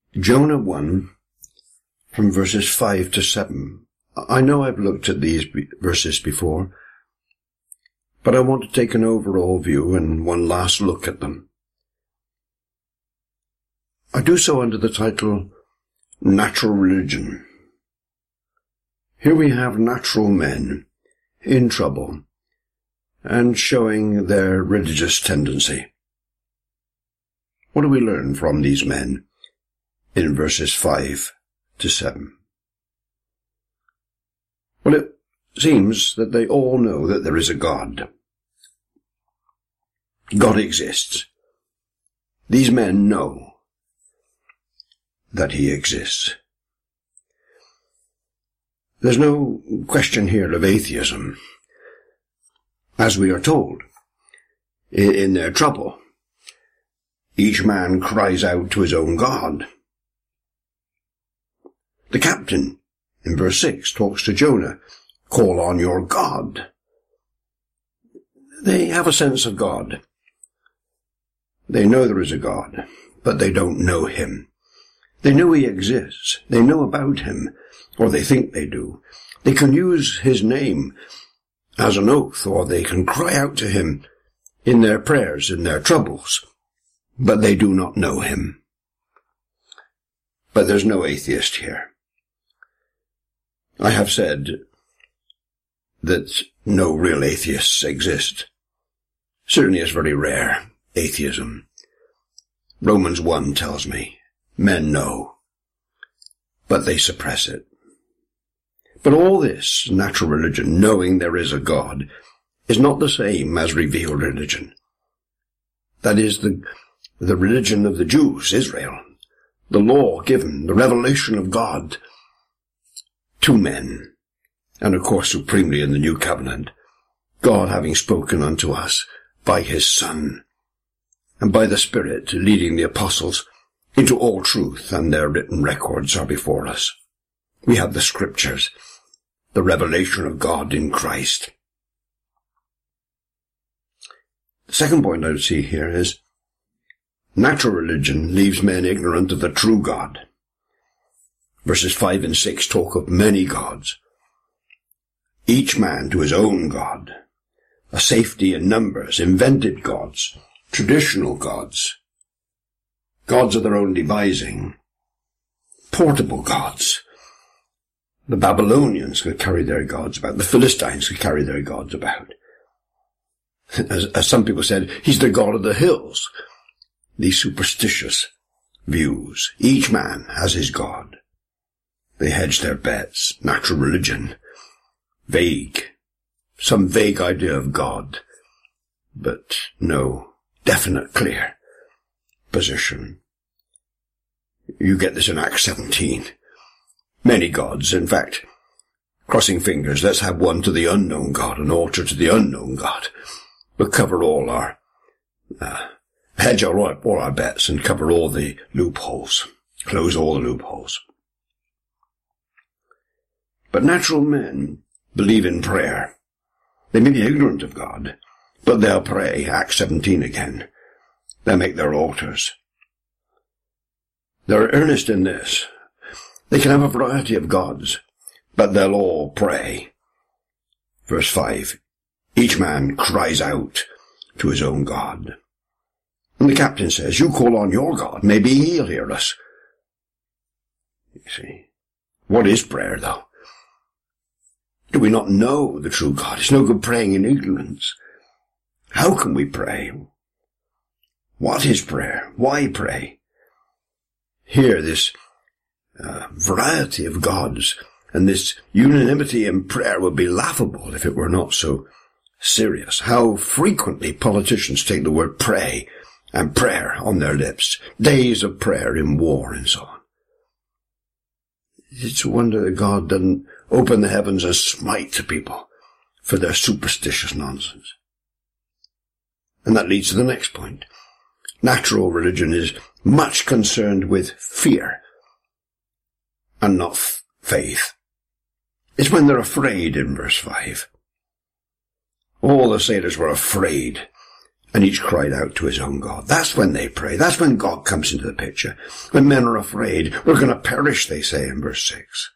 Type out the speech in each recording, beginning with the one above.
Jonah 1, from verses 5 to 7. I know I've looked at these verses before, but I want to take an overall view and one last look at them. I do so under the title, Natural Religion. Here we have natural men in trouble and showing their religious tendency. What do we learn from these men in verses 5 to 7? Well, it seems that they all know that there is a God. God exists. These men know that he exists. There's no question here of atheism. As we are told, in their trouble, each man cries out to his own God. The captain, in verse 6, talks to Jonah, call on your God. They have a sense of God. They know there is a God, but they don't know him. They know he exists. They know about him, or they think they do. They can use his name as an oath, or they can cry out to him in their prayers, in their troubles, but they do not know him. But there's no atheist here. I have said that no real atheists exist. Certainly it's very rare, atheism. Romans 1 tells me, men know, but they suppress it. But all this natural religion, knowing there is a God, is not the same as revealed religion. That is the religion of the Jews, Israel, the law given, the revelation of God to men, and of course supremely in the New Covenant, God having spoken unto us by his Son, and by the Spirit leading the apostles into all truth, and their written records are before us. We have the Scriptures, the revelation of God in Christ. The second point I would see here is natural religion leaves men ignorant of the true God. Verses 5 and 6 talk of many gods, each man to his own God, a safety in numbers, invented gods, traditional gods, gods of their own devising, portable gods. The Babylonians could carry their gods about, the Philistines could carry their gods about. As some people said, he's the God of the hills. These superstitious views. Each man has his God. They hedge their bets. Natural religion. Vague. Some vague idea of God. But no definite, clear position. You get this in Acts 17. Many gods, in fact. Crossing fingers, let's have one to the unknown God, an altar to the unknown God. But cover all our, hedge all our bets and cover all the loopholes. Close all the loopholes. But natural men believe in prayer. They may be ignorant of God, but they'll pray, Acts 17 again. They'll make their altars. They're earnest in this. They can have a variety of gods, but they'll all pray. Verse 5, each man cries out to his own God. And the captain says, you call on your God, maybe he'll hear us. You see, what is prayer, though? Do we not know the true God? It's no good praying in ignorance. How can we pray? What is prayer? Why pray? Here, this variety of gods and this unanimity in prayer would be laughable if it were not so serious. How frequently politicians take the word pray and prayer on their lips. Days of prayer in war and so on. It's a wonder that God doesn't open the heavens and smite the people for their superstitious nonsense. And that leads to the next point. Natural religion is much concerned with fear and not faith. It's when they're afraid in verse 5. All the sailors were afraid and each cried out to his own God. That's when they pray. That's when God comes into the picture. When men are afraid, we're going to perish, they say in verse 6.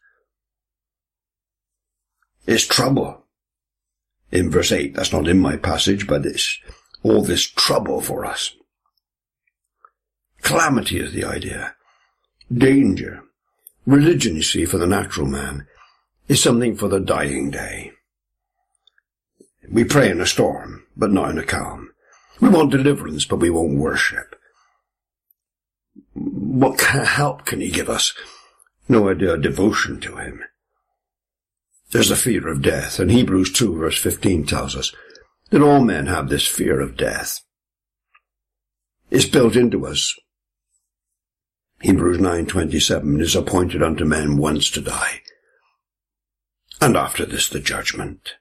It's trouble. In verse 8, that's not in my passage, but it's all this trouble for us. Calamity is the idea. Danger. Religion, you see, for the natural man, is something for the dying day. We pray in a storm, but not in a calm. We want deliverance, but we won't worship. What help can he give us? No idea of devotion to him. There's the fear of death, and Hebrews 2 verse 15 tells us that all men have this fear of death. It's built into us. Hebrews 9:27 is appointed unto men once to die, and after this the judgment.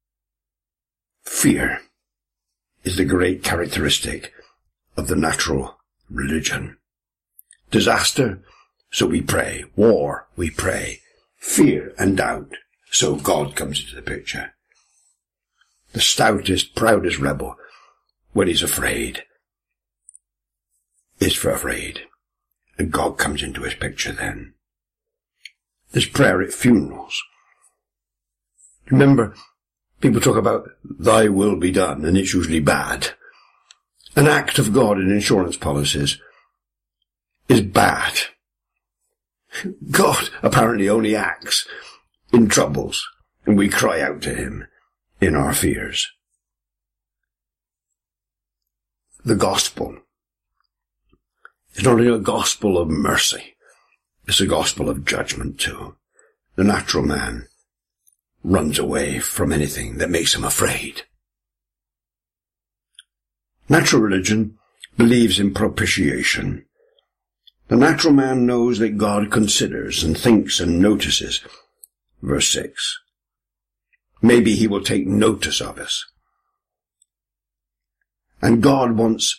Fear is the great characteristic of the natural religion. Disaster, so we pray. War, we pray. Fear and doubt, so God comes into the picture. The stoutest, proudest rebel, when he's afraid, is for afraid. And God comes into his picture then. There's prayer at funerals. Remember, people talk about thy will be done, and it's usually bad. An act of God in insurance policies is bad. God apparently only acts in troubles, and we cry out to him in our fears. The gospel is not only a gospel of mercy, it's a gospel of judgment too. The natural man runs away from anything that makes him afraid. Natural religion believes in propitiation. The natural man knows that God considers and thinks and notices. Verse 6. Maybe he will take notice of us. And God wants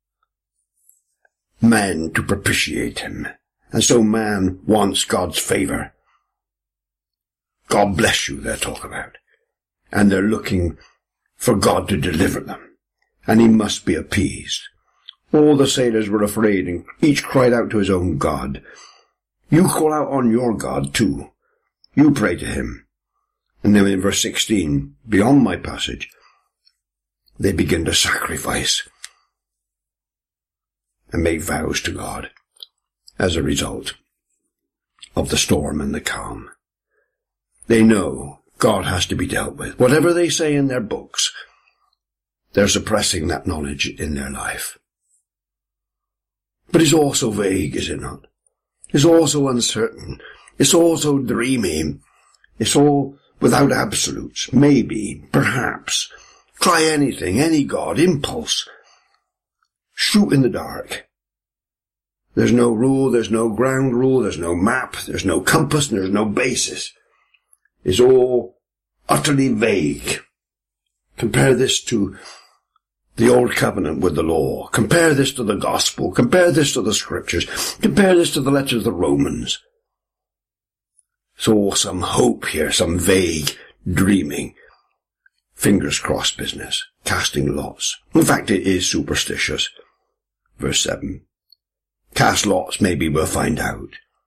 man to propitiate him. And so man wants God's favor. God bless you, they'll talk about. And they're looking for God to deliver them. And he must be appeased. All the sailors were afraid, and each cried out to his own God. You call out on your God too. You pray to him. And then in verse 16, beyond my passage, they begin to sacrifice and make vows to God as a result of the storm and the calm. They know God has to be dealt with. Whatever they say in their books, they're suppressing that knowledge in their life. But it's also vague, is it not? It's also uncertain. It's also dreamy. It's all without absolutes. Maybe, perhaps. Try anything, any God, impulse. Shoot in the dark. There's no rule, there's no ground rule, there's no map, there's no compass, there's no basis. It's all utterly vague. Compare this to the Old Covenant with the law. Compare this to the Gospel. Compare this to the Scriptures. Compare this to the letters of the Romans. So some hope here, some vague dreaming, fingers crossed business, casting lots. In fact, it is superstitious. Verse 7. Cast lots, maybe we'll find out.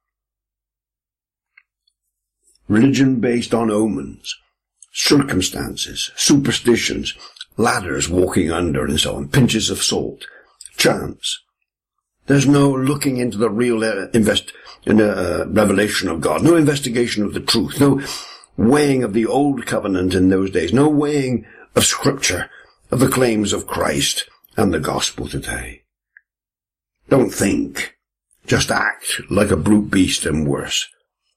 Religion based on omens, circumstances, superstitions, ladders walking under and so on, pinches of salt, chance. There's no looking into the real revelation of God, no investigation of the truth, no weighing of the old covenant in those days, no weighing of Scripture, of the claims of Christ and the gospel today. Don't think, just act like a brute beast and worse.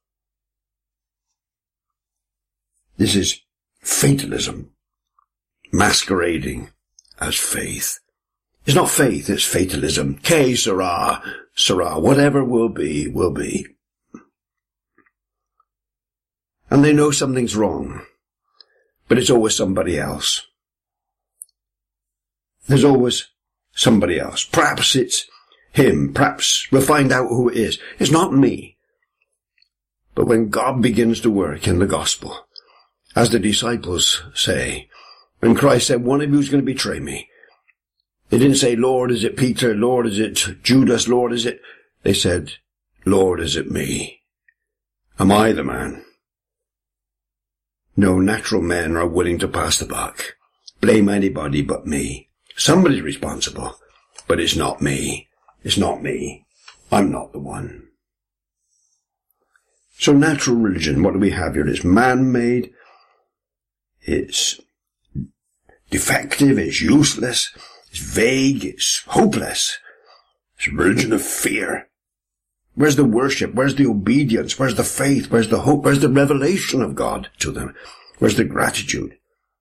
This is fatalism, masquerading as faith. It's not faith, it's fatalism. Que sera, sera. Whatever will be, will be. And they know something's wrong, but it's always somebody else. There's always somebody else. Perhaps it's him. Perhaps we'll find out who it is. It's not me. But when God begins to work in the gospel, as the disciples say, when Christ said, one of you is going to betray me, They didn't say, Lord, is it Peter? Lord, is it Judas? Lord, is it... They said, Lord, is it me? Am I the man? No natural men are willing to pass the buck. Blame anybody but me. Somebody's responsible, but it's not me. It's not me. I'm not the one. So natural religion, what do we have here? It's man-made. It's defective. It's useless. It's vague. It's hopeless. It's a religion of fear. Where's the worship? Where's the obedience? Where's the faith? Where's the hope? Where's the revelation of God to them? Where's the gratitude?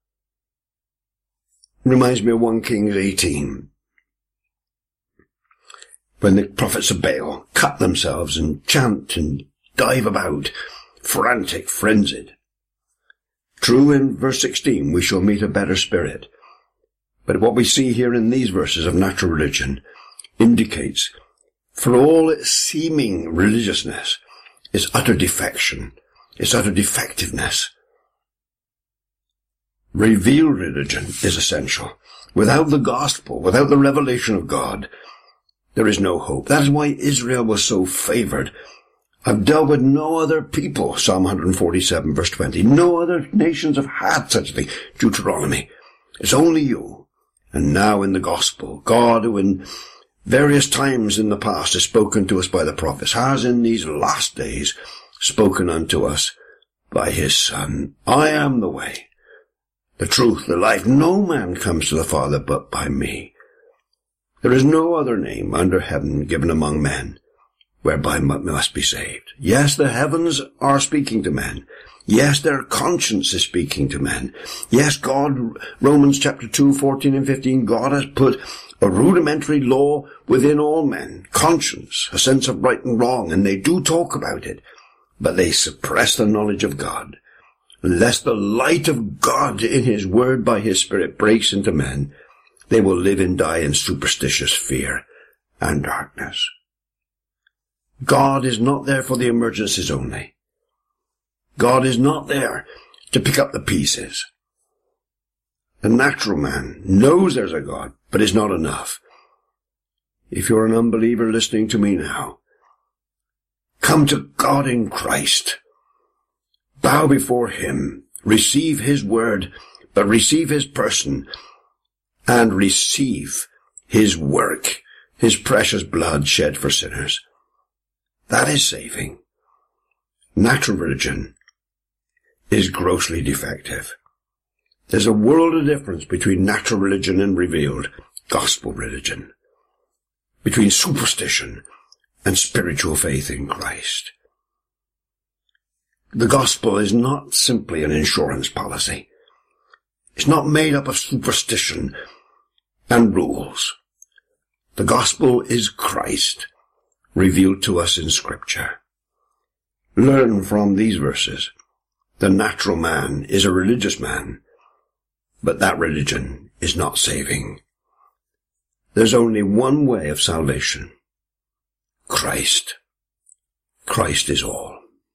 Reminds me of 1 Kings 18. When the prophets of Baal cut themselves and chant and dive about, frantic, frenzied. True, in verse 16, we shall meet a better spirit. But what we see here in these verses of natural religion indicates, for all its seeming religiousness, its utter defection, its utter defectiveness. Revealed religion is essential. Without the gospel, without the revelation of God, there is no hope. That is why Israel was so favored. I've dealt with no other people, Psalm 147, verse 20. No other nations have had such a thing, Deuteronomy. It's only you. And now in the gospel, God, who in various times in the past has spoken to us by the prophets, has in these last days spoken unto us by his Son. I am the way, the truth, the life. No man comes to the Father but by me. There is no other name under heaven given among men whereby must be saved. Yes, the heavens are speaking to men. Yes, their conscience is speaking to men. Yes, God, Romans chapter 2, 14 and 15, God has put a rudimentary law within all men, conscience, a sense of right and wrong, and they do talk about it, but they suppress the knowledge of God. Unless the light of God in his word by his Spirit breaks into men, they will live and die in superstitious fear and darkness. God is not there for the emergencies only. God is not there to pick up the pieces. The natural man knows there's a God, but it's not enough. If you're an unbeliever listening to me now, come to God in Christ. Bow before him. Receive his word, but receive his person, and receive his work, his precious blood shed for sinners. That is saving. Natural religion is grossly defective. There's a world of difference between natural religion and revealed gospel religion, between superstition and spiritual faith in Christ. The gospel is not simply an insurance policy. It's not made up of superstition and rules. The gospel is Christ, revealed to us in Scripture. Learn from these verses. The natural man is a religious man, but that religion is not saving. There's only one way of salvation. Christ. Christ is all.